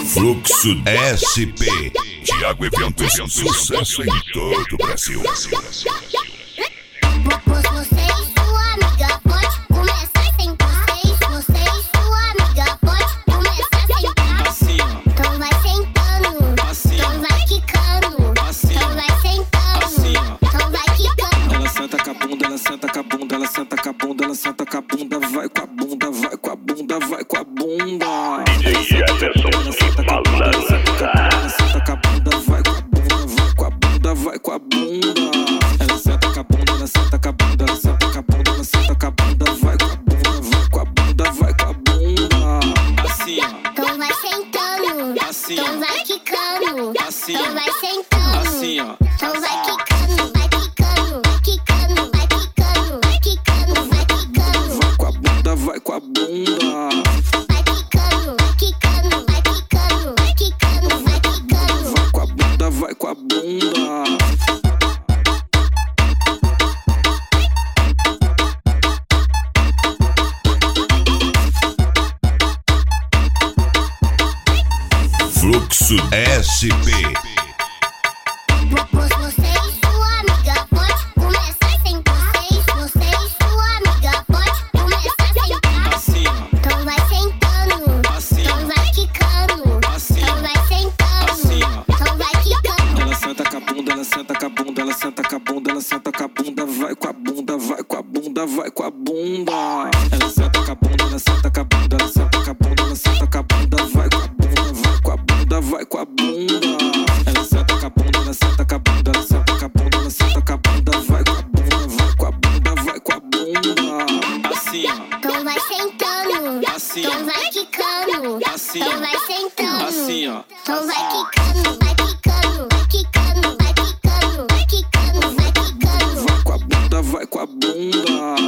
Fluxo SP. Thiago Eventos, sucesso em todo o Brasil. Você e sua amiga pode começar sem vocês. Você e sua amiga pode começar sem assim, ó. Então vai sentando, assim, então vai quicando, assim, então vai sentando, assim, ó. então vai quicando. Ela senta com a bunda, ela senta com a bunda, ela senta com a bunda, ela senta com a bunda, vai com a bunda, vai com a bunda, vai com a bunda. DJ Jefferson, malandro. Ela senta com a bunda, vai com a bunda, vai com a bunda, vai com a bunda. Ela senta com a bunda, ela senta com a bunda, ela senta com a bunda, ela senta com a bunda, vai com a bunda, vai com a bunda, vai com a bunda. Assim, ó. Então vai sentando, Assim, então ó. vai quicando, Assim, então ó. vai sentando, Assim, ó. então vai quicando, vai quicando, vai quicando, vai quicando, vai quicando, vai quicando. Vai com a bunda, vai com a bunda. Vai quicando, vai quicando, vai quicando, vai quicando, vai quicando. Vai com a bunda, vai com a bunda. Fluxo SP. Você e sua amiga pode começar sem vocês. Você e sua amiga pode começar sem Assim, ó. Então vai sentando, Assim, então ó. vai quicando, Assim, então ó. vai sentando, Assim, ó. então vai quicando. Ela senta com a bunda, ela senta com a bunda, ela senta com a bunda, ela senta com a bunda, vai com a bunda, vai com a bunda, vai com a bunda. Ela senta com a bunda, ela senta com a bunda, ela senta com a bunda, ela senta com a bunda, vai com a bunda, vai com a bunda, vai com a bunda. Ela senta com a bunda, ela senta com a bunda, ela senta com a bunda, ela senta com a bunda, vai com a bunda, vai com a bunda, vai com a bunda. Assim, ó. Então vai sentando, Assim, então ó. vai quicando, Assim, então ó. vai sentando, Assim, ó. então vai quicando, vai quicando, vai quicando, vai quicando, vai quicando, vai quicando. Vai com a bunda, vai com a bunda.